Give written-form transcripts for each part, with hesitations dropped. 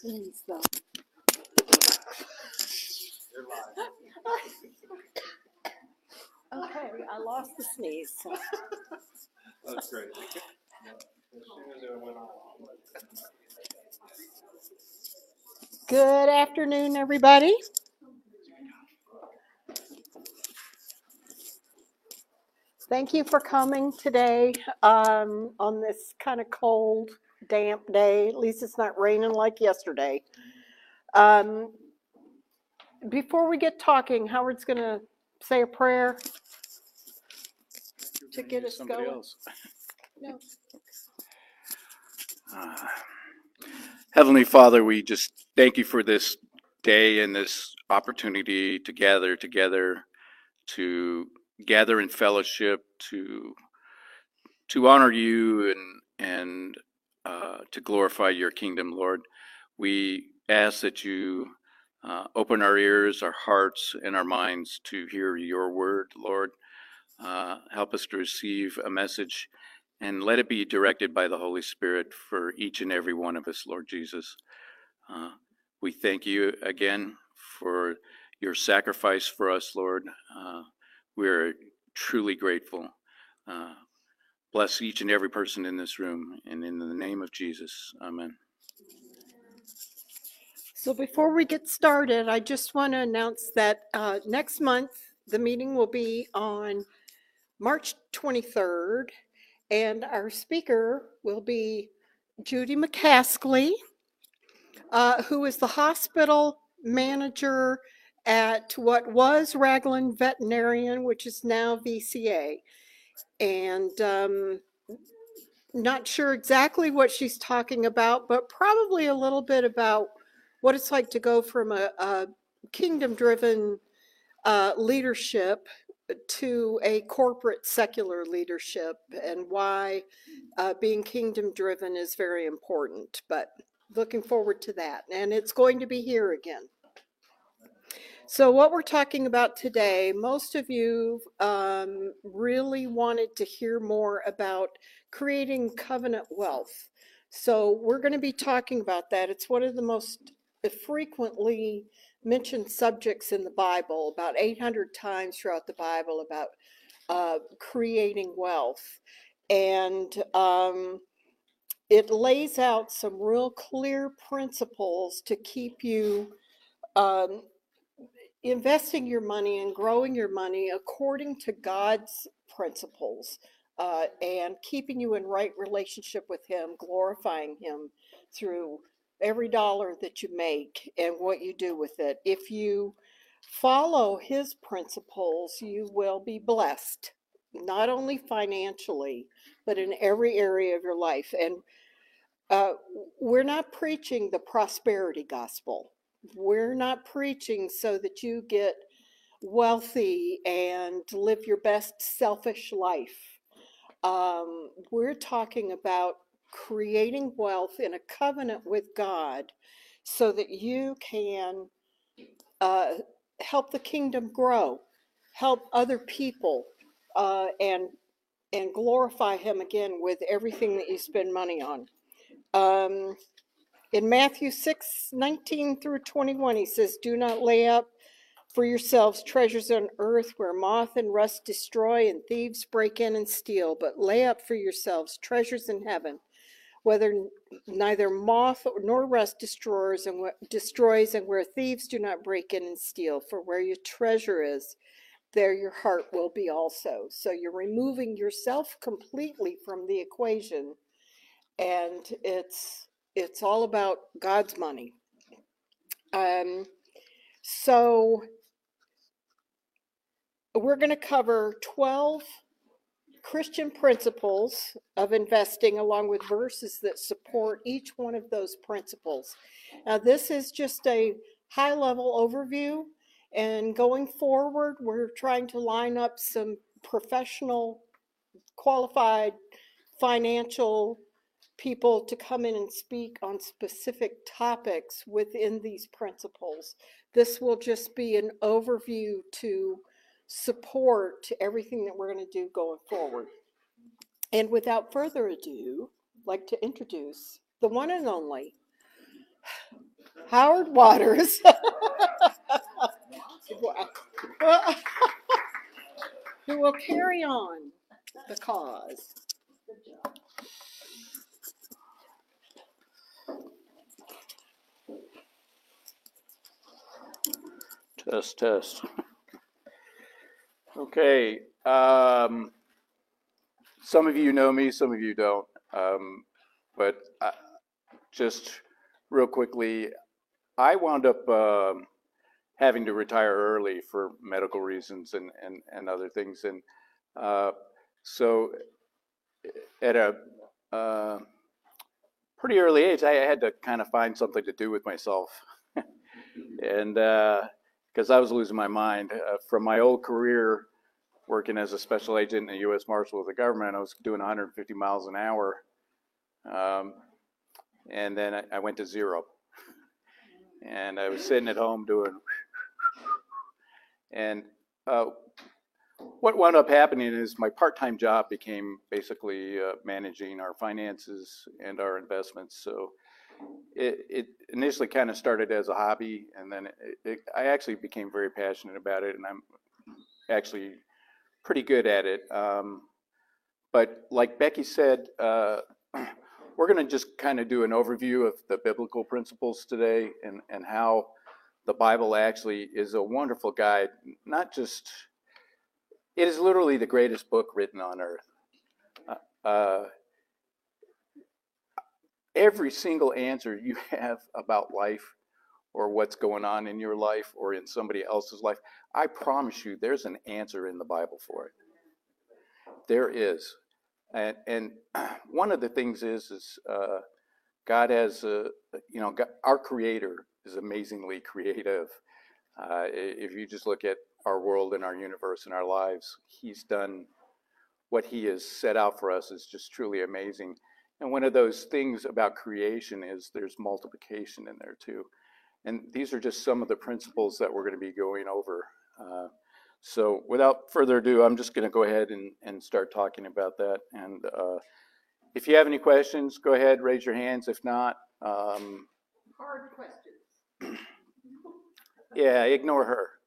sneeze, though. Okay, I lost the sneeze. That's great. As soon as it went on. Good afternoon, everybody. Thank you for coming today on this kind of cold, damp day. At least it's not raining like yesterday. Before we get talking, Howard's going to say a prayer to get us going. Else. No. Heavenly Father, we just thank you for this day and this opportunity to gather together, to gather in fellowship, to honor you and to glorify your kingdom, Lord. We ask that you open our ears, our hearts, and our minds to hear your word, Lord. Help us to receive a message and let it be directed by the Holy Spirit for each and every one of us, Lord Jesus. We thank you again for your sacrifice for us, Lord. We're truly grateful. Bless each and every person in this room, and in the name of Jesus, amen. So before we get started, I just want to announce that next month, the meeting will be on March 23rd, and our speaker will be Judy McCaskey, who is the hospital manager at what was Ragland Veterinarian, which is now VCA. And not sure exactly what she's talking about, but probably a little bit about what it's like to go from a kingdom-driven leadership to a corporate secular leadership, and why being kingdom-driven is very important. But looking forward to that, and it's going to be here again. So what we're talking about today, most of you really wanted to hear more about creating covenant wealth. So we're going to be talking about that. It's one of the most frequently mentioned subjects in the Bible, about 800 times throughout the Bible, about creating wealth. And it lays out some real clear principles to keep you investing your money and growing your money according to God's principles, and keeping you in right relationship with Him, glorifying Him through every dollar that you make and what you do with it. If you follow His principles, you will be blessed, not only financially, but in every area of your life. And we're not preaching the prosperity gospel. We're not preaching so that you get wealthy and live your best selfish life. We're talking about creating wealth in a covenant with God so that you can help the kingdom grow, help other people, and glorify Him again with everything that you spend money on. In Matthew 6:19 through 21, He says, "Do not lay up for yourselves treasures on earth where moth and rust destroy and thieves break in and steal, but lay up for yourselves treasures in heaven, whether neither moth nor rust destroys and where thieves do not break in and steal. For where your treasure is, there your heart will be also." So you're removing yourself completely from the equation, and it's all about God's money. So we're going to cover 12 Christian principles of investing, along with verses that support each one of those principles. Now, this is just a high-level overview, and going forward, we're trying to line up some professional, qualified financial people to come in and speak on specific topics within these principles. This will just be an overview to support everything that we're going to do going forward. And without further ado, I'd like to introduce the one and only Howard Waters. Who will carry on the cause. Test, test. Okay. Some of you know me, some of you don't. But just real quickly, I wound up having to retire early for medical reasons and other things. And so at a pretty early age, I had to kind of find something to do with myself. And because I was losing my mind from my old career working as a special agent in the U.S. Marshal of the government, I was doing 150 miles an hour. And then I went to 0. And I was sitting at home doing, and what wound up happening is my part-time job became basically managing our finances and our investments. So it initially kind of started as a hobby, and then I actually became very passionate about it, and I'm actually pretty good at it. But like Becky said, we're going to just kind of do an overview of the biblical principles today and how the Bible actually is a wonderful guide. Not just, it is literally the greatest book written on earth. Every single answer you have about life or what's going on in your life or in somebody else's life, I promise you there's an answer in the Bible for it. There is. And one of the things is God has, God, our Creator is amazingly creative. If you just look at our world and our universe and our lives, He's done what He has set out for us is just truly amazing. And one of those things about creation is there's multiplication in there too. And these are just some of the principles that we're going to be going over. So without further ado, I'm just going to go ahead and start talking about that. And if you have any questions, go ahead, raise your hands. If not, Hard questions. Yeah, ignore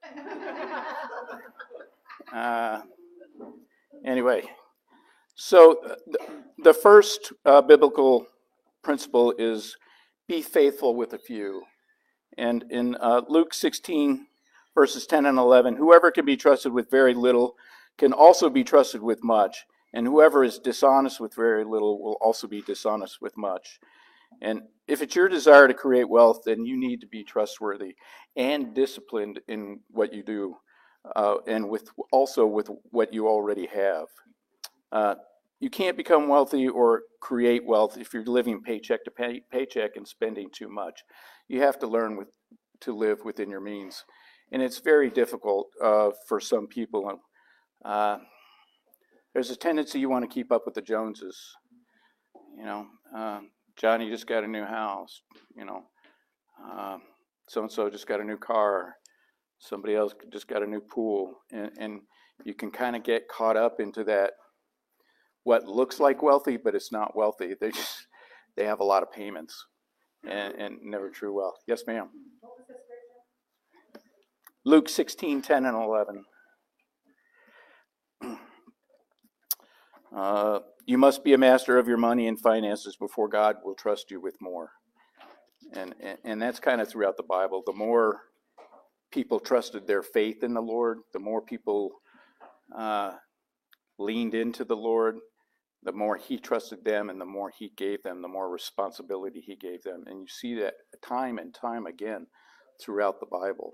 her. Anyway, so the first biblical principle is be faithful with a few. And in Luke 16, verses 10 and 11, whoever can be trusted with very little can also be trusted with much. And whoever is dishonest with very little will also be dishonest with much. And if it's your desire to create wealth, then you need to be trustworthy and disciplined in what you do, and also with what you already have. You can't become wealthy or create wealth if you're living paycheck to paycheck and spending too much. You have to learn to live within your means. And it's very difficult for some people. There's a tendency you want to keep up with the Joneses. Johnny just got a new house. So-and-so just got a new car. Somebody else just got a new pool. And you can kind of get caught up into that, what looks like wealthy, but it's not wealthy. They have a lot of payments and never true wealth. Yes, ma'am. Luke 16, 10 and 11. You must be a master of your money and finances before God will trust you with more. And that's kind of throughout the Bible. The more people trusted their faith in the Lord, the more people leaned into the Lord, the more He trusted them and the more He gave them, the more responsibility He gave them. And you see that time and time again throughout the Bible.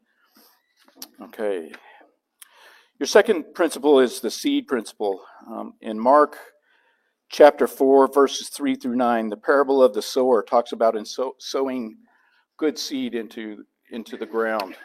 Okay. Your second principle is the seed principle. In Mark chapter 4, verses 3 through 9, the parable of the sower talks about sowing good seed into the ground.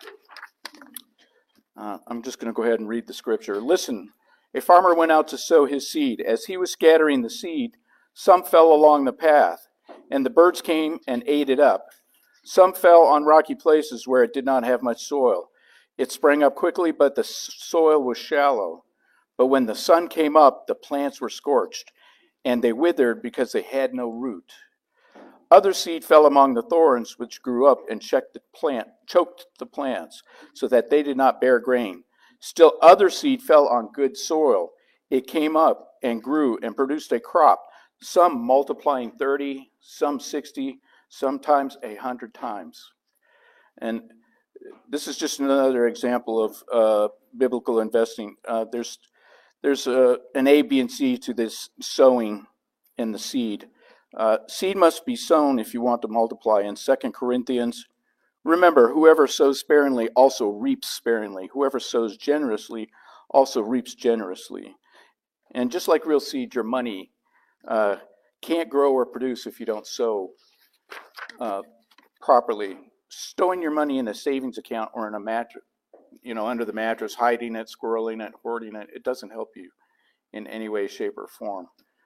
I'm just going to go ahead and read the scripture. Listen, a farmer went out to sow his seed. As he was scattering the seed, some fell along the path, and the birds came and ate it up. Some fell on rocky places where it did not have much soil. It sprang up quickly, but the soil was shallow. But when the sun came up, the plants were scorched, and they withered because they had no root. Other seed fell among the thorns, which grew up and choked the plants, so that they did not bear grain. Still other seed fell on good soil. It came up and grew and produced a crop, some multiplying 30, some 60, sometimes 100 times. And this is just another example of biblical investing. There's an A, B, and C to this sowing in the seed. Seed must be sown if you want to multiply. In 2 Corinthians, remember, whoever sows sparingly also reaps sparingly. Whoever sows generously also reaps generously. And just like real seed, your money can't grow or produce if you don't sow properly. Stowing your money in a savings account or in a mattress, under the mattress, hiding it, squirreling it, hoarding it, it doesn't help you in any way, shape, or form.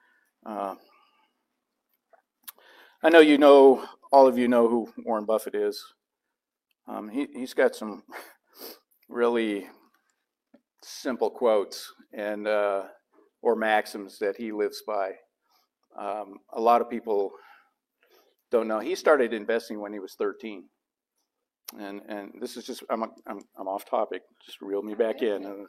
I know all of you know who Warren Buffett is. He's got some really simple quotes and or maxims that he lives by. A lot of people don't know. He started investing when he was 13. And this is just, I'm off topic. Just reel me back in.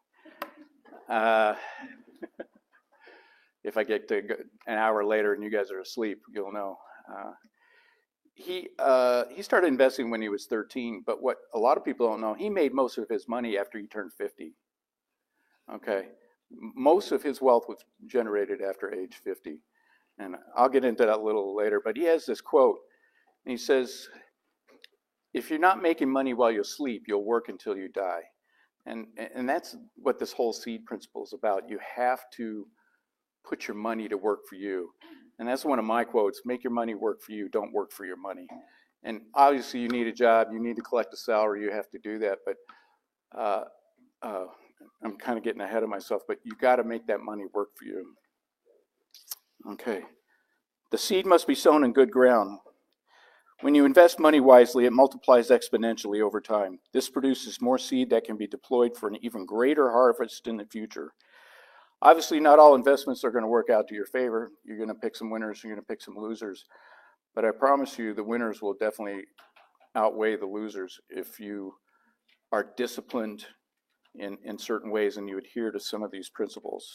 If I get to an hour later and you guys are asleep, you'll know. He started investing when he was 13, but what a lot of people don't know, he made most of his money after he turned 50. Okay, most of his wealth was generated after age 50, and I'll get into that a little later. But he has this quote, and he says, "If you're not making money while you sleep, you'll work until you die," and that's what this whole seed principle is about. You have to put your money to work for you. And that's one of my quotes: make your money work for you, don't work for your money. And obviously you need a job, you need to collect a salary, you have to do that. But I'm kind of getting ahead of myself, but you got to make that money work for you. Okay. The seed must be sown in good ground. When you invest money wisely, it multiplies exponentially over time. This produces more seed that can be deployed for an even greater harvest in the future. Obviously, not all investments are going to work out to your favor. You're going to pick some winners, you're going to pick some losers. But I promise you, the winners will definitely outweigh the losers if you are disciplined in certain ways and you adhere to some of these principles.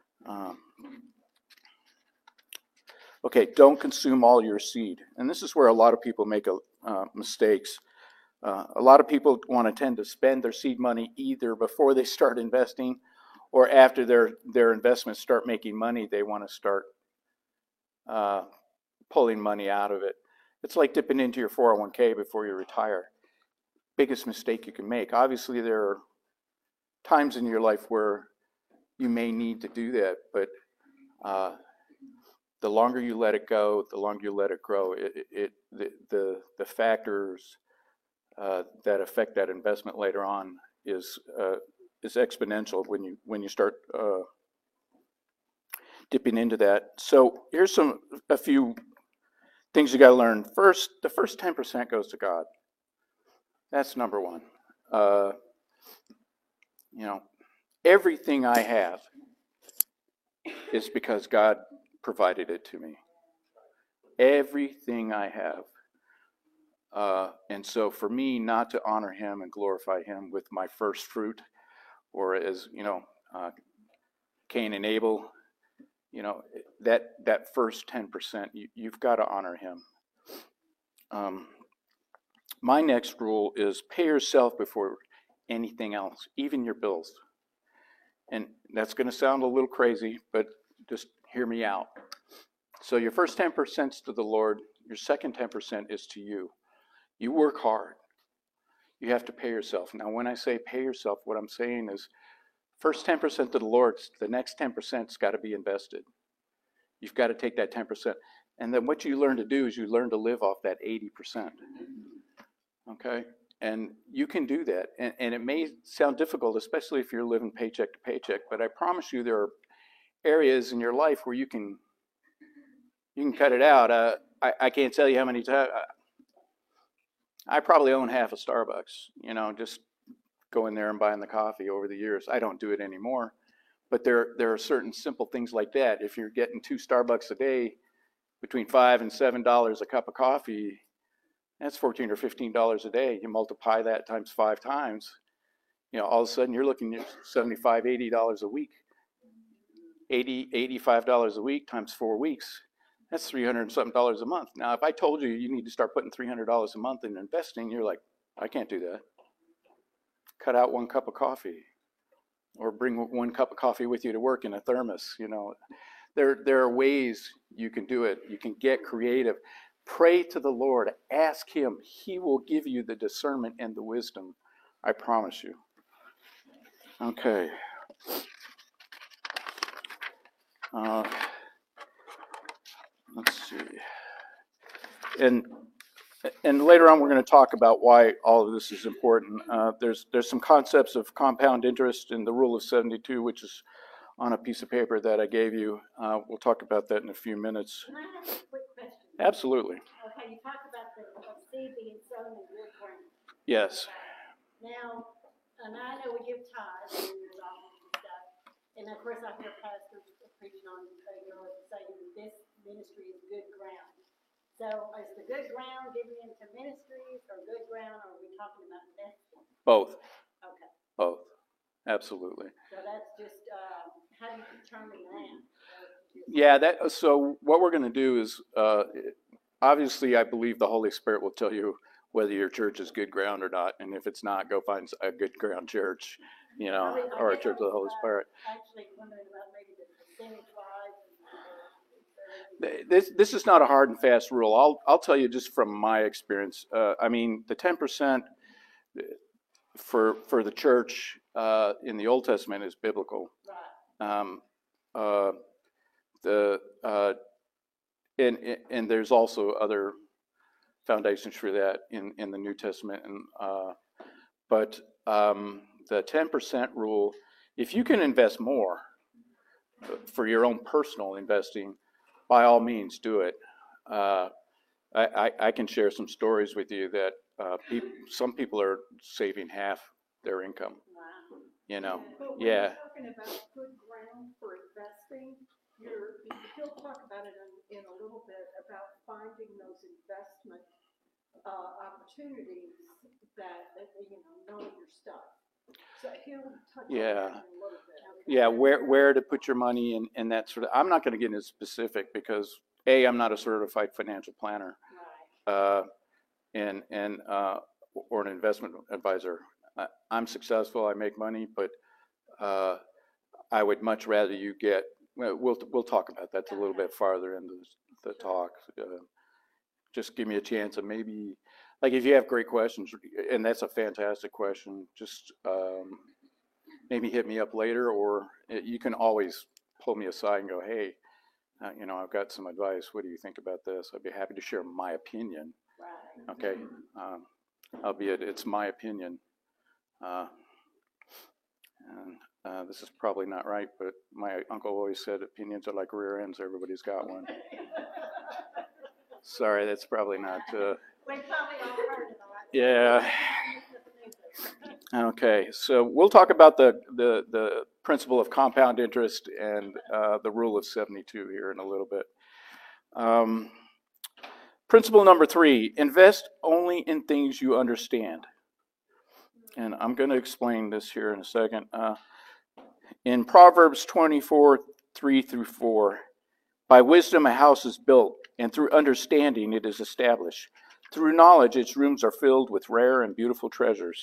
Okay, don't consume all your seed. And this is where a lot of people make mistakes. A lot of people tend to spend their seed money either before they start investing or after their investments start making money. They want to start pulling money out of it. It's like dipping into your 401k before you retire. Biggest mistake you can make. Obviously, there are times in your life where you may need to do that, but the longer you let it go, the longer you let it grow, the factors that affect that investment later on is exponential when you start dipping into that. So here's a few things you got to learn. First, the first 10% goes to God. That's number one. Everything I have is because God provided it to me. Everything I have. And so for me not to honor him and glorify him with my first fruit, or as, Cain and Abel, that first 10%, you've got to honor him. My next rule is pay yourself before anything else, even your bills. And that's going to sound a little crazy, but just hear me out. So your first 10% is to the Lord. Your second 10% is to you. You work hard. You have to pay yourself. Now, when I say pay yourself, what I'm saying is first 10% to the Lord, the next 10%'s got to be invested. You've got to take that 10%. And then what you learn to do is you learn to live off that 80%. Okay? And you can do that. And it may sound difficult, especially if you're living paycheck to paycheck, but I promise you there are areas in your life where you can cut it out. I can't tell you how many times. I probably own half a Starbucks, just going there and buying the coffee over the years. I don't do it anymore. But there are certain simple things like that. If you're getting 2 Starbucks a day, between $5 and $7 a cup of coffee, that's $14 or $15 a day. You multiply that times 5 times, all of a sudden you're looking at $75, $80 a week. $85 a week times 4 weeks. That's $300 and something a month. Now, if I told you you need to start putting $300 a month in investing, you're like, I can't do that. Cut out 1 cup of coffee, or bring 1 cup of coffee with you to work in a thermos. There are ways you can do it. You can get creative. Pray to the Lord. Ask Him. He will give you the discernment and the wisdom. I promise you. Okay. Let's see. And later on, we're going to talk about why all of this is important. There's some concepts of compound interest in the Rule of 72, which is on a piece of paper that I gave you. We'll talk about that in a few minutes. Can I ask a quick question? Absolutely. Okay, you talked about the seed being sown in good ground. Yes. Now, and I know we give tithes and there's offerings and stuff, and of course I hear pastors preaching on saying this ministry is good ground. So is the good ground giving into ministries, or good ground, or are we talking about investing? Both. Okay. Both. Absolutely. So that's just, how do you determine that? Yeah, so what we're going to do is, obviously I believe the Holy Spirit will tell you whether your church is good ground or not, and if it's not, go find a good ground church, or a church of the Holy Spirit. Actually wondering about maybe the percentage-wise. This is not a hard and fast rule. I'll tell you just from my experience. I mean, the 10% for the church in the Old Testament is biblical. Right. And there's also other foundations for that in the New Testament. But the 10% rule, if you can invest more for your own personal investing, by all means do it. I can share some stories with you that some people are saving half their income. Wow. But when Yeah. you're talking about good ground for investing, he'll talk about it in a little bit about finding those investment opportunities that, knowing your stuff. So he'll touch on that in a little bit. Yeah, where to put your money and that sort of. I'm not going to get into specific because I'm not a certified financial planner, Right. or an investment advisor. I'm successful. I make money, but I would much rather you get. We'll talk about that a little bit farther into the talk. Just give me a chance, and maybe, like, if you have great questions, and that's a fantastic question, just maybe hit me up later, or you can always pull me aside and go, hey, I've got some advice. What do you think about this? I'd be happy to share my opinion. Right. Okay, albeit it's my opinion. And this is probably not right, but my uncle always said opinions are like rear ends. Everybody's got one. Sorry, that's probably not. We probably all heard it, all right? Yeah. Okay, so we'll talk about the principle of compound interest and the rule of 72 here in a little bit. Principle number 3, invest only in things you understand. And I'm going to explain this here in a second. In Proverbs 24, 3-4, by wisdom a house is built, and through understanding it is established. Through knowledge its rooms are filled with rare and beautiful treasures.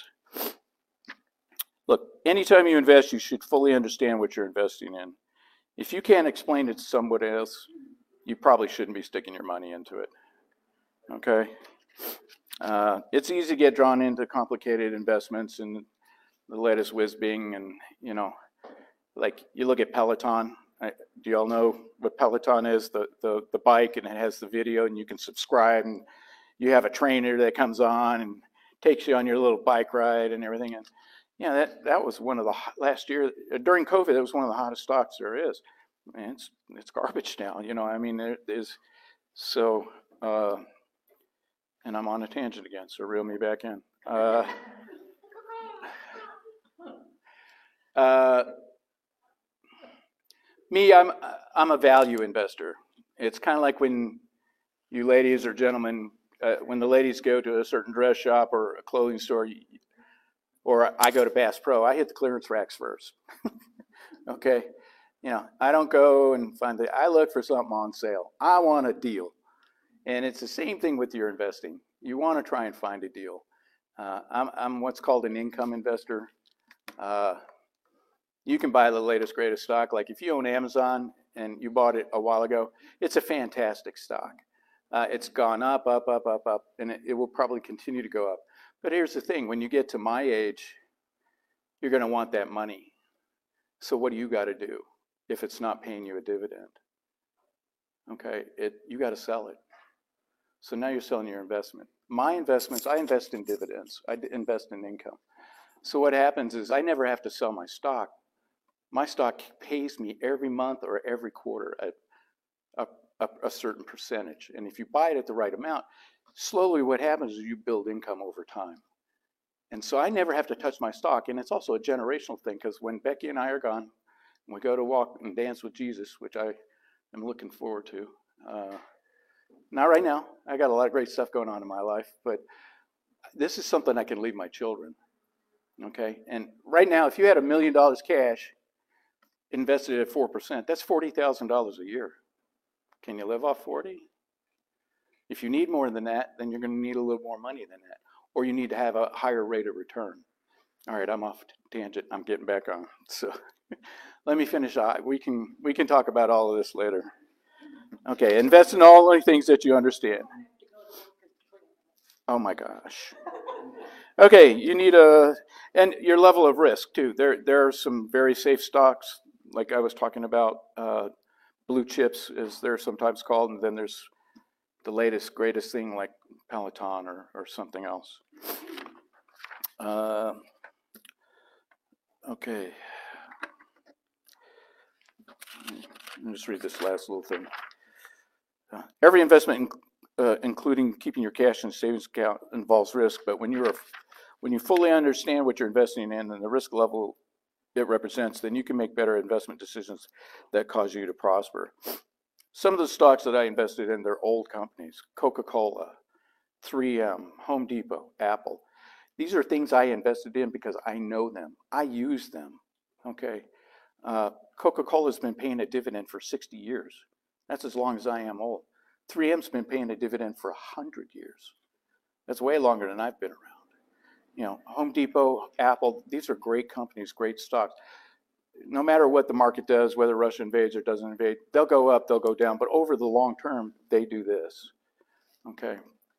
Look, anytime you invest, you should fully understand what you're investing in. If you can't explain it to somebody else, you probably shouldn't be sticking your money into it. Okay? It's easy to get drawn into complicated investments and the latest whiz-bing, and like you look at Peloton. Do you all know what Peloton is? The bike, and it has the video, and you can subscribe, and you have a trainer that comes on and takes you on your little bike ride and everything. And that was one of the last year during COVID. It was one of the hottest stocks there is. And it's garbage now. I mean, there's so. And I'm on a tangent again, so reel me back in. Me, I'm a value investor. It's kind of like when you ladies or gentlemen, when the ladies go to a certain dress shop or a clothing store, or I go to Bass Pro, I hit the clearance racks first. Okay? You know, I don't go and I look for something on sale. I want a deal. And it's the same thing with your investing. You want to try and find a deal. I'm what's called an income investor. You can buy the latest, greatest stock. Like if you own Amazon and you bought it a while ago, it's a fantastic stock. It's gone up, up, up, up, up, and it will probably continue to go up. But here's the thing, when you get to my age, you're going to want that money. So what do you got to do if it's not paying you a dividend? Okay, you got to sell it. So now you're selling your investment. My investments, I invest in dividends. I invest in income. So what happens is I never have to sell my stock. My stock pays me every month or every quarter a certain percentage. And if you buy it at the right amount, slowly what happens is you build income over time. And so I never have to touch my stock. And it's also a generational thing, because when Becky and I are gone, and we go to walk and dance with Jesus, which I am looking forward to. Not right now. I got a lot of great stuff going on in my life, but this is something I can leave my children. Okay? And right now, if you had $1 million cash invested at 4%, that's $40,000 a year. Can you live off 40? If you need more than that, then you're going to need a little more money than that. Or you need to have a higher rate of return. All right, I'm off tangent. I'm getting back on. So let me finish. We can talk about all of this later. Okay, invest in all the things that you understand. Oh my gosh. Okay, you need and your level of risk too. There are some very safe stocks, like I was talking about, blue chips, as they're sometimes called, and then there's the latest, greatest thing like Peloton or something else. Okay. Let me just read this last little thing. Every investment, including keeping your cash in a savings account, involves risk, but when you fully understand what you're investing in and the risk level it represents, then you can make better investment decisions that cause you to prosper. Some of the stocks that I invested in, they're old companies: Coca-Cola, 3M, Home Depot, Apple. These are things I invested in because I know them. I use them. Okay. Coca-Cola's been paying a dividend for 60 years. That's as long as I am old. 3M's been paying a dividend for 100 years. That's way longer than I've been around. You know, Home Depot, Apple, these are great companies, great stocks. No matter what the market does, whether Russia invades or doesn't invade, they'll go up, they'll go down, but over the long term, they do this. Okay.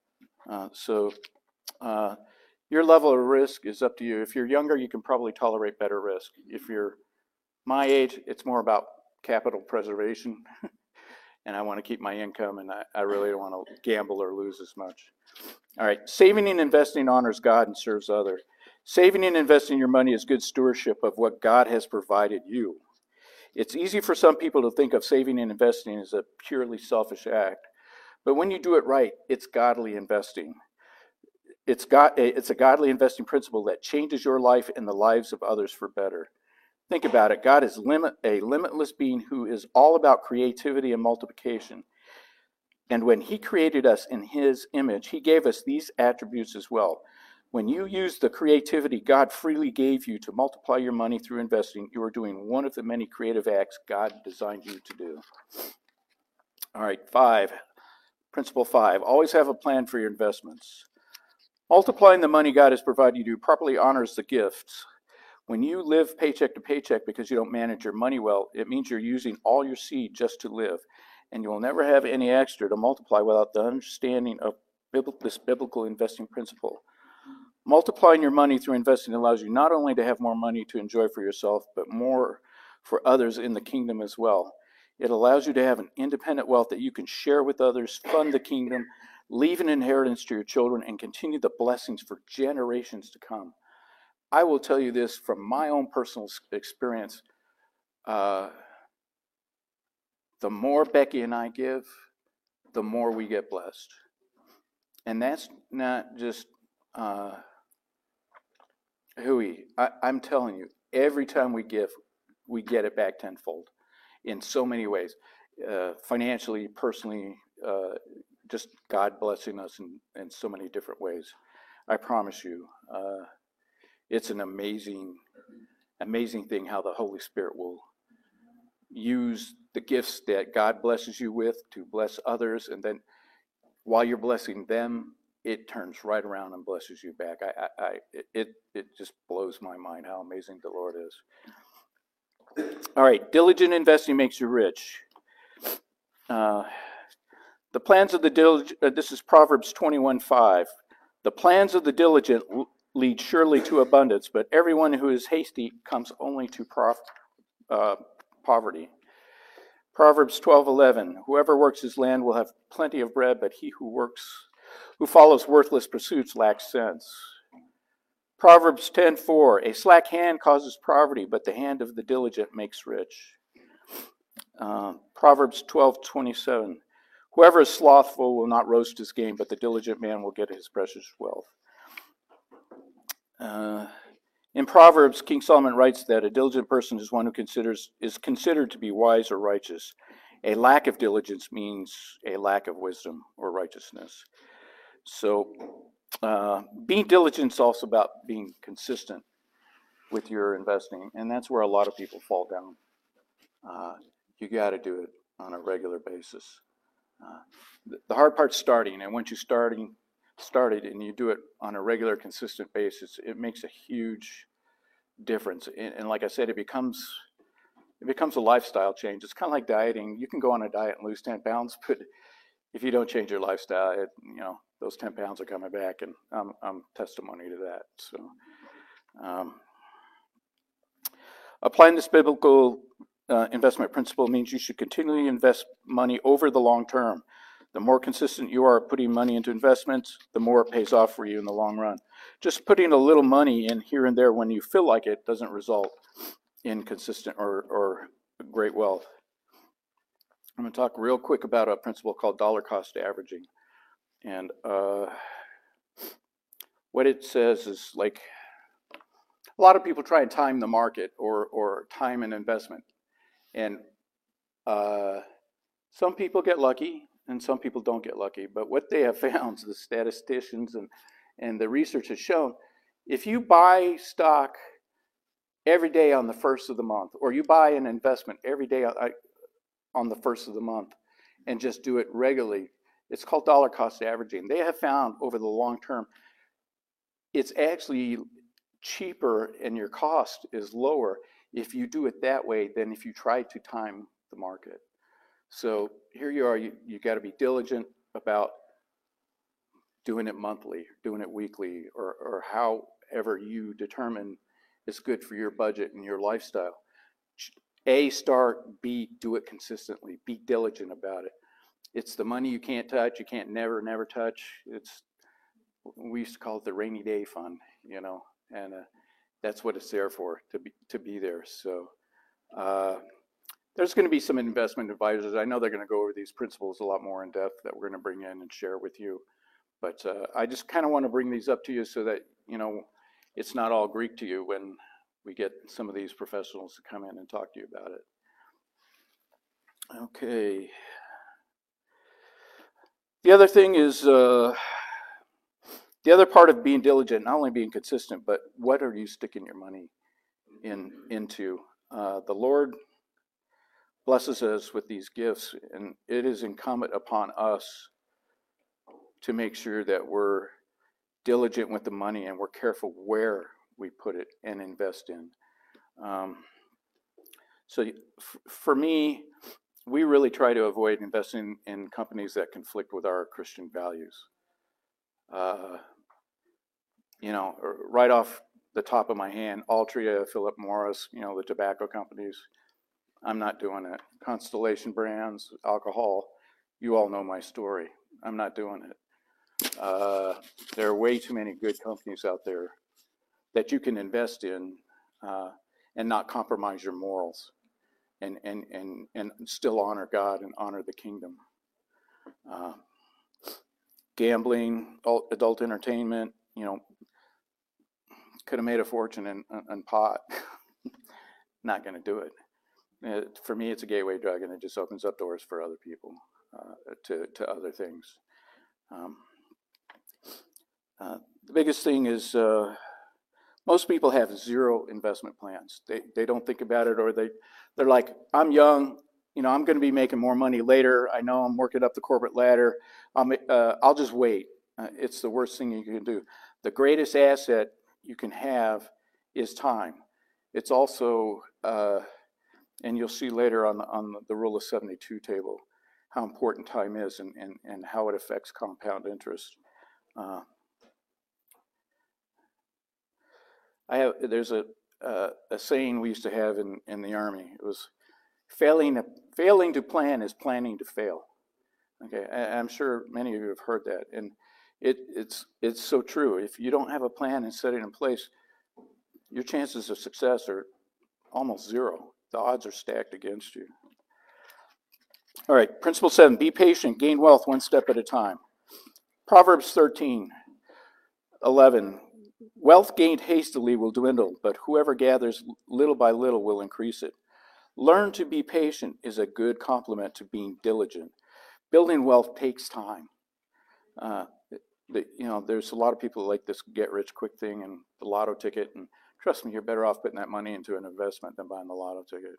Your level of risk is up to you. If you're younger, you can probably tolerate better risk. If you're my age, it's more about capital preservation. And I want to keep my income, and I really don't want to gamble or lose as much. All right, saving and investing honors God and serves others. Saving and investing your money is good stewardship of what God has provided you. It's easy for some people to think of saving and investing as a purely selfish act, but when you do it right, it's godly investing. It's a godly investing principle that changes your life and the lives of others for better. Think about it. God is a limitless being who is all about creativity and multiplication. And when he created us in his image, he gave us these attributes as well. When you use the creativity God freely gave you to multiply your money through investing, you are doing one of the many creative acts God designed you to do. All right, Principle 5, always have a plan for your investments. Multiplying the money God has provided you properly honors the gifts. When you live paycheck to paycheck because you don't manage your money well, it means you're using all your seed just to live, and you will never have any extra to multiply without the understanding of this biblical investing principle. Multiplying your money through investing allows you not only to have more money to enjoy for yourself, but more for others in the kingdom as well. It allows you to have an independent wealth that you can share with others, fund the kingdom, leave an inheritance to your children, and continue the blessings for generations to come. I will tell you this from my own personal experience. The more Becky and I give, the more we get blessed. And that's not just hooey. I'm telling you, every time we give, we get it back tenfold in so many ways. Financially, personally, just God blessing us in so many different ways. I promise you, it's an amazing thing how the Holy Spirit will use the gifts that God blesses you with to bless others, and then while you're blessing them, it turns right around and blesses you back. It just blows my mind how amazing the Lord is. All right, diligent investing makes you rich. The plans of the diligent, this is Proverbs 21:5. The plans of the diligent lead surely to abundance, but everyone who is hasty comes only to poverty. Proverbs 12:11. Whoever works his land will have plenty of bread, but he who follows worthless pursuits lacks sense. Proverbs 10:4. A slack hand causes poverty, but the hand of the diligent makes rich. Proverbs 12:27. Whoever is slothful will not roast his game, but the diligent man will get his precious wealth. In Proverbs, King Solomon writes that a diligent person is one who is considered to be wise or righteous. A lack of diligence means a lack of wisdom or righteousness. So being diligent is also about being consistent with your investing, and that's where a lot of people fall down. You got to do it on a regular basis. The hard part's starting, and once you started and you do it on a regular, consistent basis, it makes a huge difference. And like I said, it becomes a lifestyle change. It's kind of like dieting. You can go on a diet and lose 10 pounds, but if you don't change your lifestyle, those 10 pounds are coming back, and I'm testimony to that. So applying this biblical investment principle means you should continually invest money over the long term. The more consistent you are putting money into investments, the more it pays off for you in the long run. Just putting a little money in here and there when you feel like it doesn't result in consistent or great wealth. I'm going to talk real quick about a principle called dollar cost averaging. And what it says is, like, a lot of people try and time the market or time an investment. And some people get lucky and some people don't get lucky. But what they have found, the statisticians and the research has shown, if you buy stock every day on the first of the month, or you buy an investment every day on the first of the month and just do it regularly, it's called dollar cost averaging. They have found over the long term, it's actually cheaper and your cost is lower if you do it that way than if you try to time the market. So here you are, you got to be diligent about doing it monthly, doing it weekly, or however you determine is good for your budget and your lifestyle. A, start. B, do it consistently. Be diligent about it. It's the money you can't touch. You can't never touch. We used to call it the rainy day fund, and that's what it's there for, to be there. So there's going to be some investment advisors. I know they're going to go over these principles a lot more in depth that we're going to bring in and share with you. But I just kind of want to bring these up to you so that, it's not all Greek to you when we get some of these professionals to come in and talk to you about it. Okay. The other thing is, the other part of being diligent, not only being consistent, but what are you sticking your money into? The Lord blesses us with these gifts, and it is incumbent upon us to make sure that we're diligent with the money and we're careful where we put it and invest in. So for me, we really try to avoid investing in companies that conflict with our Christian values. Right off the top of my hand, Altria, Philip Morris, the tobacco companies, I'm not doing it. Constellation Brands, alcohol, you all know my story. I'm not doing it. There are way too many good companies out there that you can invest in and not compromise your morals and still honor God and honor the kingdom. Gambling, adult entertainment, could have made a fortune in pot. Not going to do it. For me, it's a gateway drug, and it just opens up doors for other people to other things. Um, the biggest thing is most people have zero investment plans. They don't think about it, or they're like, I'm young, I'm going to be making more money later. I know I'm working up the corporate ladder. I'll just wait. It's the worst thing you can do. The greatest asset you can have is time. It's also, and you'll see later on the Rule of 72 table, how important time is and how it affects compound interest. There's a saying we used to have in the Army. It was failing to plan is planning to fail. Okay, I'm sure many of you have heard that, and it's so true. If you don't have a plan and set it in place, your chances of success are almost zero. The odds are stacked against you. All right, principle 7, be patient, gain wealth one step at a time. Proverbs 13:11, wealth gained hastily will dwindle, but whoever gathers little by little will increase it. Learn to be patient is a good complement to being diligent. Building wealth takes time. There's a lot of people like this get-rich-quick thing and the lotto ticket, and trust me, you're better off putting that money into an investment than buying the lotto ticket.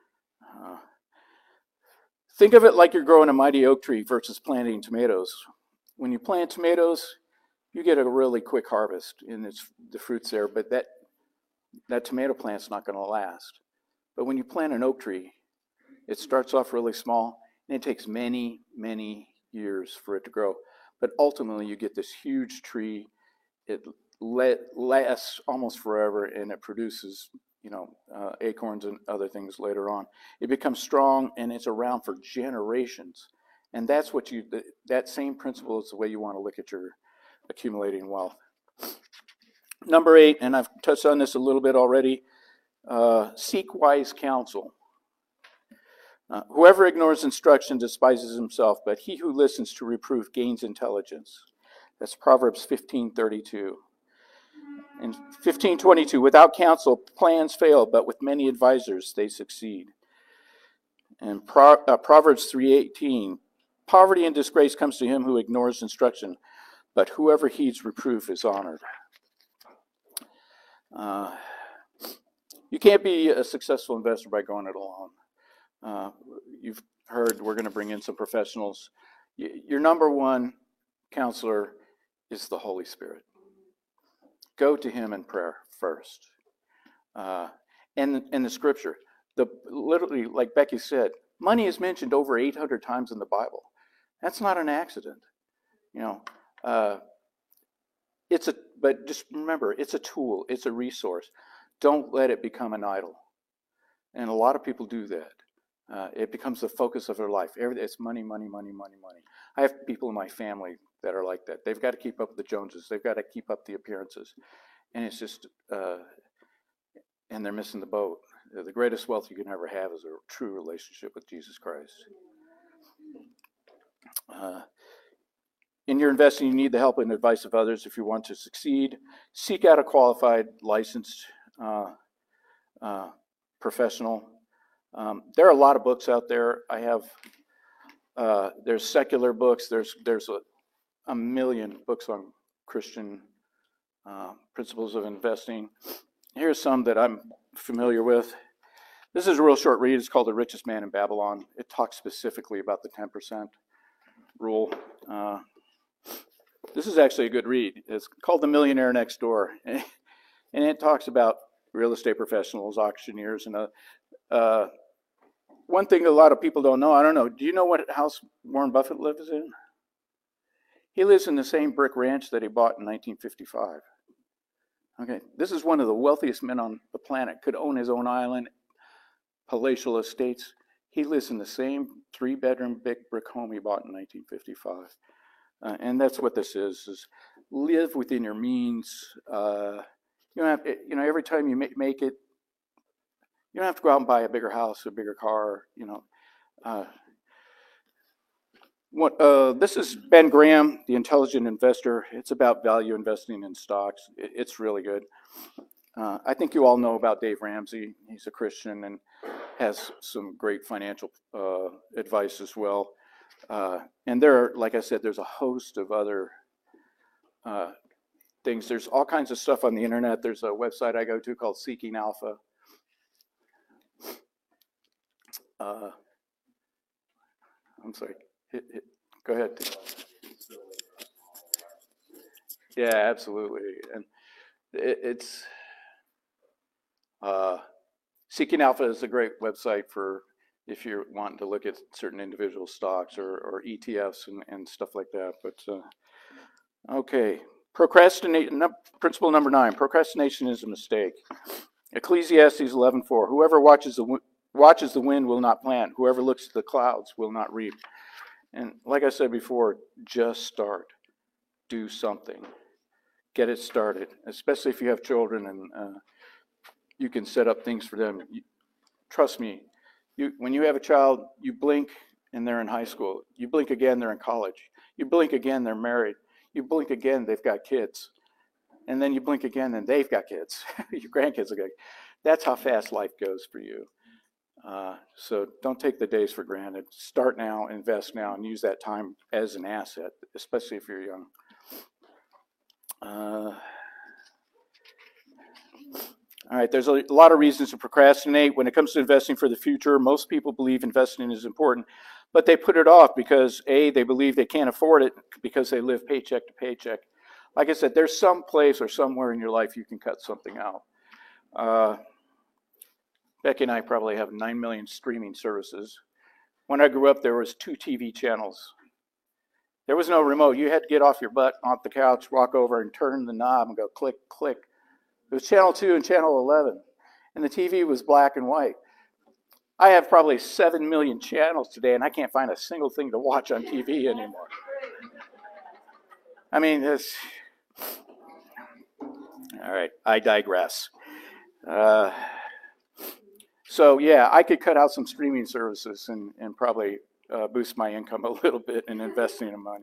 Think of it like you're growing a mighty oak tree versus planting tomatoes. When you plant tomatoes, you get a really quick harvest, and the fruit's there, but that tomato plant's not going to last. But when you plant an oak tree, it starts off really small, and it takes many, many years for it to grow. But ultimately, you get this huge tree. It lasts almost forever, and it produces, acorns and other things later on. It becomes strong, and it's around for generations. And that's that same principle is the way you want to look at your accumulating wealth. Number 8, and I've touched on this a little bit already, seek wise counsel. Whoever ignores instruction despises himself, but he who listens to reproof gains intelligence. That's Proverbs 15:32. And 15:22, without counsel, plans fail, but with many advisors, they succeed. And Proverbs 3:18, poverty and disgrace comes to him who ignores instruction, but whoever heeds reproof is honored. You can't be a successful investor by going it alone. You've heard we're going to bring in some professionals. Your number one counselor is the Holy Spirit. Go to him in prayer first. And the scripture, literally, like Becky said, money is mentioned over 800 times in the Bible. That's not an accident. But just remember, it's a tool, it's a resource. Don't let it become an idol. And a lot of people do that. It becomes the focus of their life. It's money, money, money, money, money. I have people in my family that are like that. They've got to keep up with the Joneses. They've got to keep up the appearances. And it's just, and they're missing the boat. The greatest wealth you can ever have is a true relationship with Jesus Christ. In your investing, you need the help and advice of others if you want to succeed. Seek out a qualified, licensed professional. There are a lot of books out there. There's secular books. There's a million books on Christian principles of investing. Here's some that I'm familiar with. This is a real short read. It's called The Richest Man in Babylon. It talks specifically about the 10% rule. This is actually a good read. It's called The Millionaire Next Door. And it talks about real estate professionals, auctioneers, and one thing a lot of people don't know, I don't know, do you know what house Warren Buffett lives in? He lives in the same brick ranch that he bought in 1955. Okay, this is one of the wealthiest men on the planet, could own his own island, palatial estates. He lives in the same 3-bedroom big brick home he bought in 1955. And that's what this is live within your means. You don't have to, every time you make it, you don't have to go out and buy a bigger house, a bigger car, This is Ben Graham, The Intelligent Investor. It's about value investing in stocks. It's really good. I think you all know about Dave Ramsey. He's a Christian and has some great financial advice as well. And there are, like I said, there's a host of other things. There's all kinds of stuff on the internet. There's a website I go to called Seeking Alpha. I'm sorry. Go ahead. Yeah, absolutely. And it's Seeking Alpha is a great website for if you're wanting to look at certain individual stocks or ETFs and stuff like that. But okay, principle number 9, procrastination is a mistake. Ecclesiastes 11:4, whoever watches the wind will not plant. Whoever looks at the clouds will not reap. And like I said before, just start. Do something. Get it started, especially if you have children and you can set up things for them. Trust me, when you have a child, you blink and they're in high school. You blink again, they're in college. You blink again, they're married. You blink again, they've got kids. And then you blink again and they've got kids. Your grandkids are good. That's how fast life goes for you. So don't take the days for granted. Start now, invest now, and use that time as an asset, especially if you're young. All right, there's a lot of reasons to procrastinate. When it comes to investing for the future, most people believe investing is important, but they put it off because A, they believe they can't afford it because they live paycheck to paycheck. Like I said, there's some place or somewhere in your life you can cut something out. Becky and I probably have 9 million streaming services. When I grew up, there was 2 TV channels. There was no remote. You had to get off your butt, off the couch, walk over and turn the knob and go click, click. It was channel 2 and channel 11, and the TV was black and white. I have probably 7 million channels today, and I can't find a single thing to watch on TV anymore. I mean, this. All right, I digress. So yeah, I could cut out some streaming services and probably boost my income a little bit in investing in money.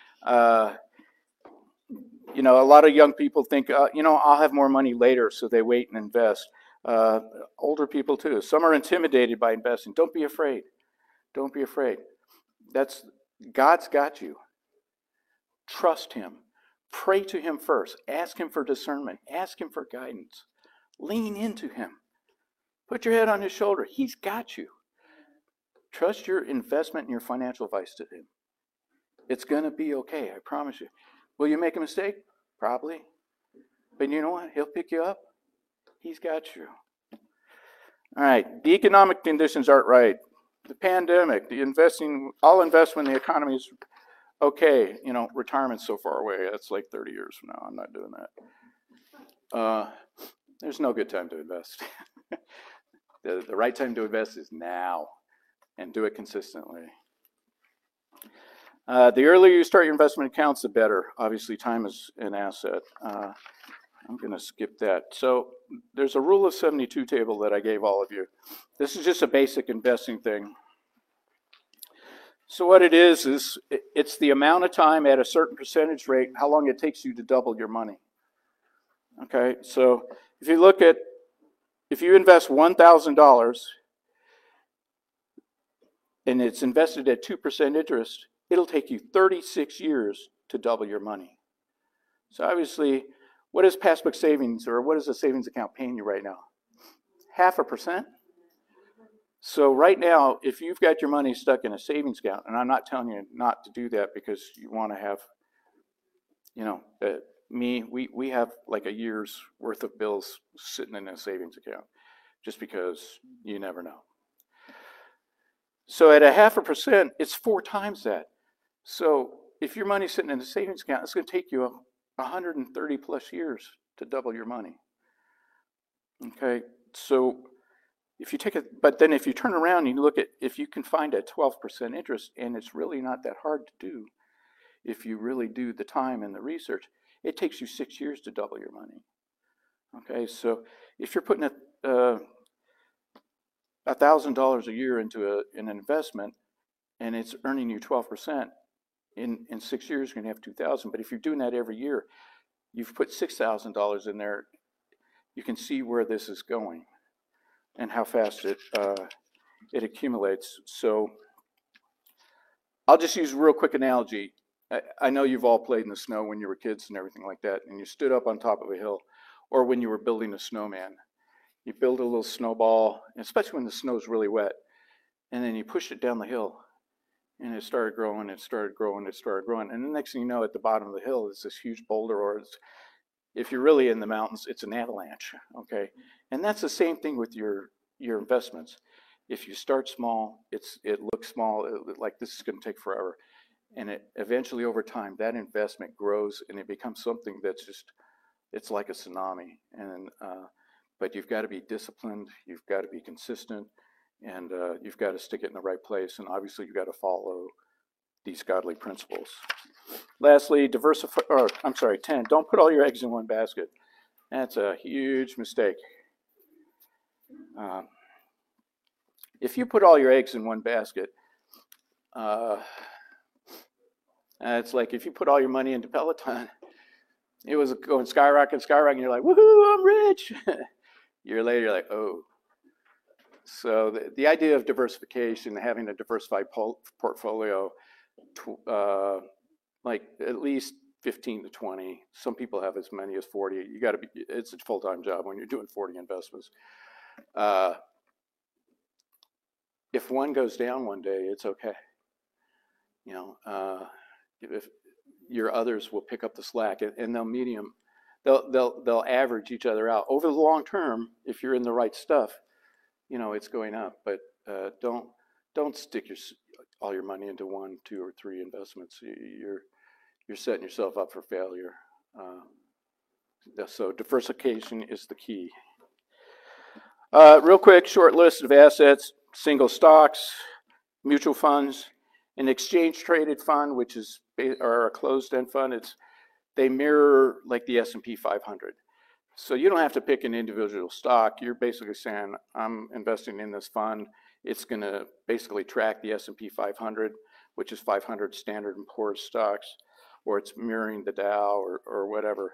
You know, a lot of young people think, you know, I'll have more money later, so they wait and invest. Older people too. Some are intimidated by investing. Don't be afraid. Don't be afraid. God's got you. Trust Him. Pray to Him first. Ask Him for discernment. Ask Him for guidance. Lean into Him. Put your head on His shoulder. He's got you. Trust your investment and your financial advice to Him. It's going to be okay, I promise you. Will you make a mistake? Probably. But you know what? He'll pick you up. He's got you. All right. The economic conditions aren't right. The pandemic, I'll invest when the economy is okay. You know, retirement's so far away. That's like 30 years from now. I'm not doing that. There's no good time to invest. The right time to invest is now, and do it consistently. The earlier you start your investment accounts, the better. Obviously, time is an asset. I'm going to skip that. So there's a rule of 72 table that I gave all of you. This is just a basic investing thing. So what it is it's the amount of time at a certain percentage rate, how long it takes you to double your money. Okay, so if you invest $1,000 and it's invested at 2% interest, it'll take you 36 years to double your money. So obviously, what is passbook savings or what is a savings account paying you right now? 0.5%? So right now, if you've got your money stuck in a savings account, and I'm not telling you not to do that because you want to have, you know, we have like a year's worth of bills sitting in a savings account just because you never know. So at 0.5%, it's 4 times that. So if your money's sitting in a savings account, it's going to take you 130 plus years to double your money. Okay, so if you take it, but then if you turn around and you look at if you can find a 12% interest, and it's really not that hard to do, if you really do the time and the research, it takes you 6 years to double your money. Okay, so if you're putting $1,000 a year into an investment, and it's earning you 12%, in 6 years you're going to have 2,000. But if you're doing that every year, you've put $6,000 in there. You can see where this is going and how fast it accumulates. So I'll just use a real quick analogy. I know you've all played in the snow when you were kids and everything like that, and you stood up on top of a hill, or when you were building a snowman. You build a little snowball, especially when the snow's really wet, and then you push it down the hill, and it started growing, it started growing, it started growing, and the next thing you know, at the bottom of the hill is this huge boulder, or if you're really in the mountains, it's an avalanche, okay? And that's the same thing with your investments. If you start small, it looks small, like this is going to take forever. And eventually over time, that investment grows and it becomes something that's just, it's like a tsunami. And but you've got to be disciplined, you've got to be consistent, and you've got to stick it in the right place. And obviously you've got to follow these godly principles. Lastly, 10, don't put all your eggs in one basket. That's a huge mistake. If you put all your eggs in one basket, it's like if you put all your money into Peloton, it was going skyrocket, and you're like, woohoo, I'm rich. A year later, you're like, oh. So the idea of diversification, having a diversified portfolio, like at least 15 to 20. Some people have as many as 40. You got to be, it's a full-time job when you're doing 40 investments. If one goes down one day, it's okay. You know, if your others will pick up the slack, and they'll medium, they'll average each other out over the long term. If you're in the right stuff, you know it's going up. But don't stick all your money into 1, 2, or 3 investments. You're setting yourself up for failure. So diversification is the key. Real quick, short list of assets: single stocks, mutual funds, an exchange-traded fund, which is or a closed-end fund. They mirror like the S&P 500. So you don't have to pick an individual stock. You're basically saying, I'm investing in this fund. It's going to basically track the S&P 500, which is 500 Standard & Poor's stocks, or it's mirroring the Dow or whatever.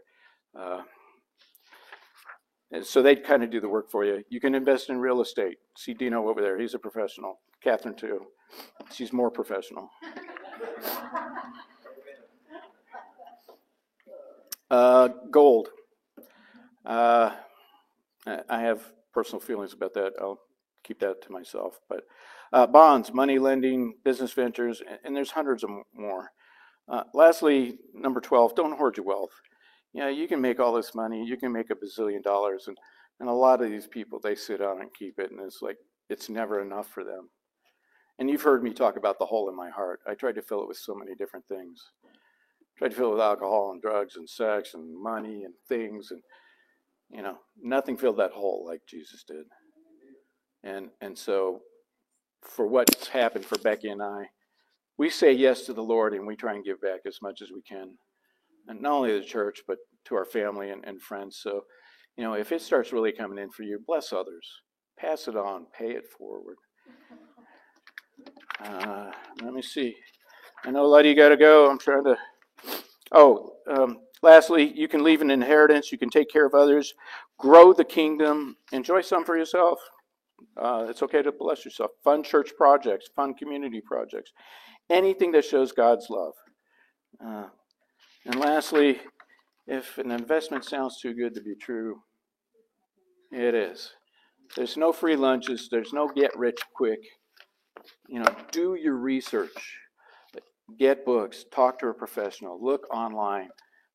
And so they kind of do the work for you. You can invest in real estate. See Dino over there. He's a professional. Catherine, too. She's more professional. Gold. I have personal feelings about that. I'll keep that to myself. But bonds, money lending, business ventures, and there's hundreds of more. Lastly, number 12, don't hoard your wealth. Yeah, you can make all this money. You can make $1 bazillion. And a lot of these people, they sit down and keep it, and it's like it's never enough for them. And you've heard me talk about the hole in my heart. I tried to fill it with so many different things. Tried to fill it with alcohol and drugs and sex and money and things, and you know, nothing filled that hole like Jesus did. And so for what's happened for Becky and I, we say yes to the Lord and we try and give back as much as we can. And not only to the church, but to our family and friends. So, you know, if it starts really coming in for you, bless others. Pass it on. Pay it forward. Let me see. I know a lot of you got to go. I'm trying to... lastly, you can leave an inheritance. You can take care of others. Grow the kingdom. Enjoy some for yourself. It's okay to bless yourself. Fund church projects. Fund community projects. Anything that shows God's love. And lastly, if an investment sounds too good to be true, it is. There's no free lunches. There's no get rich quick. You know, do your research. Get books. Talk to a professional. Look online.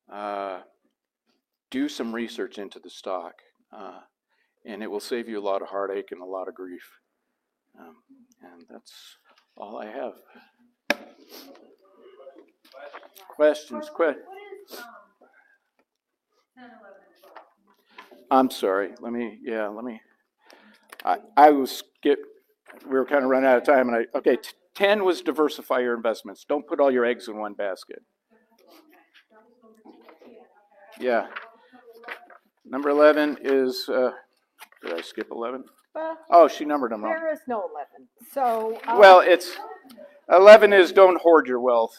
Do some research into the stock. And it will save you a lot of heartache and a lot of grief. And that's all I have. Questions? I'm sorry. I was skip. We were kind of running out of time, and 10 was diversify your investments. Don't put all your eggs in one basket. Yeah. Number 11 is. Did I skip 11? Oh, she numbered them wrong. There is no 11. So. Well, it's 11 is don't hoard your wealth.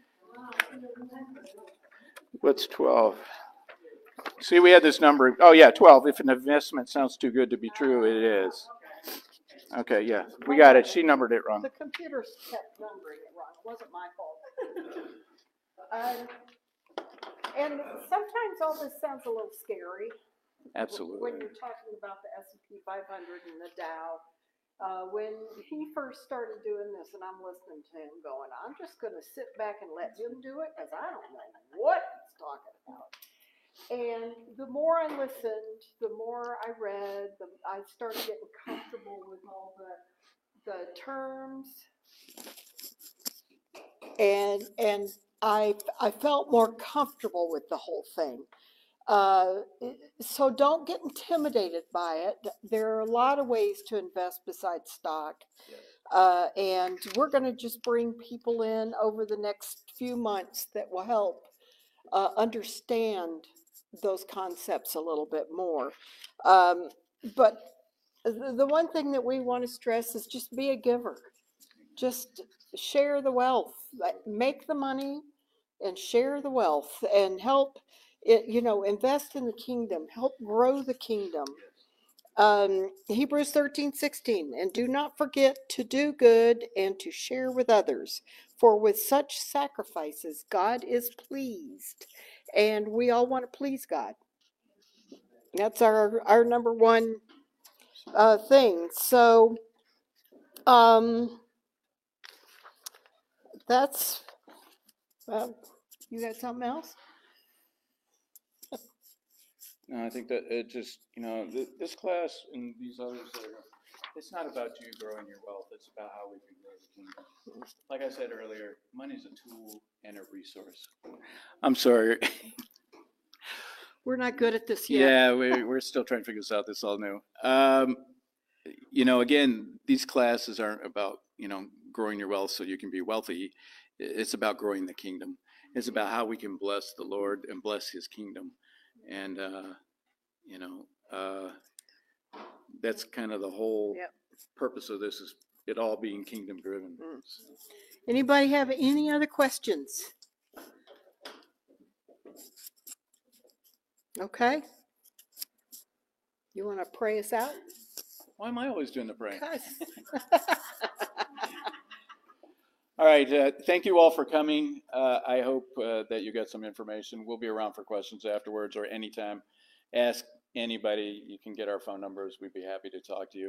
What's 12? See, we had this number. Oh, yeah, 12. If an investment sounds too good to be true, it is. Okay, yeah, we got it. She numbered it wrong. The computer kept numbering it wrong. wasn't my fault. And sometimes all this sounds a little scary. Absolutely. When you're talking about the S&P 500 and the Dow. When he first started doing this, and I'm listening to him going, I'm just going to sit back and let him do it because I don't know what he's talking about. And the more I listened, the more I read, I started getting comfortable with all the terms, and I felt more comfortable with the whole thing. So don't get intimidated by it. There are a lot of ways to invest besides stock. And we're going to just bring people in over the next few months that will help understand those concepts a little bit more. But the one thing that we want to stress is just be a giver. Just share the wealth, make the money and share the wealth and help it, invest in the kingdom, help grow the kingdom. Hebrews 13:16, and do not forget to do good and to share with others, for with such sacrifices God is pleased, and we all want to please God. That's our number one thing. So that's you got something else? No, I think that it just, this class and these others, it's not about you growing your wealth. It's about how we can grow the kingdom. Like I said earlier, money's a tool and a resource. I'm sorry. We're not good at this yet. Yeah, we're still trying to figure this out. This is all new. Again, these classes aren't about, growing your wealth so you can be wealthy. It's about growing the kingdom. It's about how we can bless the Lord and bless his kingdom. And, that's kind of the whole purpose of this, is it all being kingdom driven. Anybody have any other questions? Okay. You want to pray us out? Why am I always doing the praying? 'Cause All right. Thank you all for coming. I hope that you got some information. We'll be around for questions afterwards or anytime. Ask anybody. You can get our phone numbers. We'd be happy to talk to you.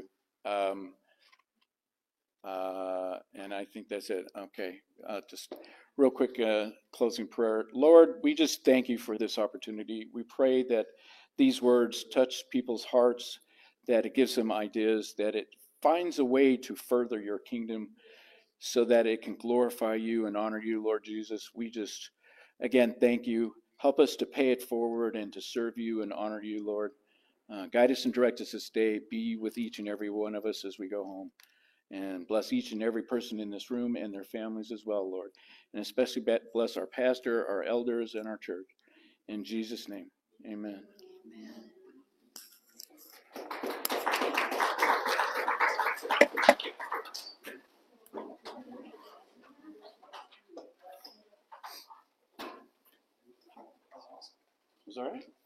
And I think that's it. Okay. Just real quick closing prayer. Lord, we just thank you for this opportunity. We pray that these words touch people's hearts, that it gives them ideas, that it finds a way to further your kingdom so that it can glorify you and honor you, Lord Jesus. We just, again, thank you. Help us to pay it forward and to serve you and honor you, Lord. Guide us and direct us this day. Be with each and every one of us as we go home. And bless each and every person in this room and their families as well, Lord. And especially bless our pastor, our elders, and our church. In Jesus' name, amen. Was that all right?